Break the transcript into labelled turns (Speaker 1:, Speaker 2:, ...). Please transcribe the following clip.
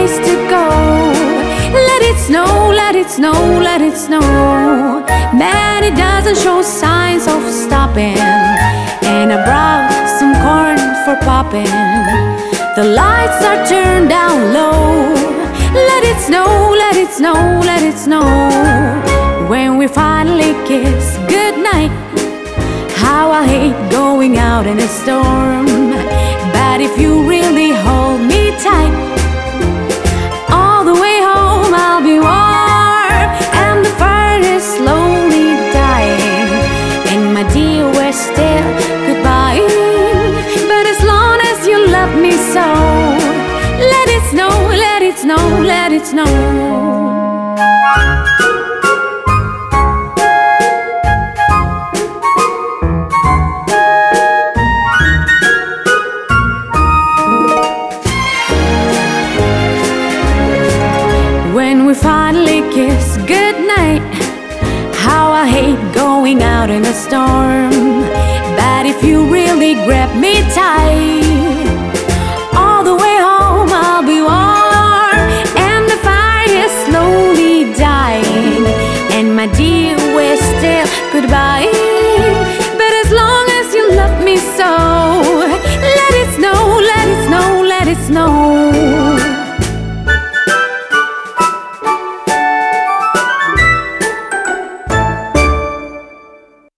Speaker 1: place to go. Let it snow, let it snow, let it snow. Man, it doesn't show signs of stopping. And I brought some corn for popping. The lights are turned down low. Let it snow, let it snow, let it snow. When we finally kiss goodnight, how I hate going out in a storm. But if you really hold me tight, all the way home I'll be warm. And the fire is slowly dying. And my dear, we're still goodbye. But as long as you love me so, let it snow, let it snow, let it snow. When we finally kiss goodnight, how I hate going out in a storm. But if you really grab me tight, all the way home I'll be warm. And the fire is slowly dying. And my dear, we're still goodbye. But as long as you love me so, let it snow, let it snow, let it snow.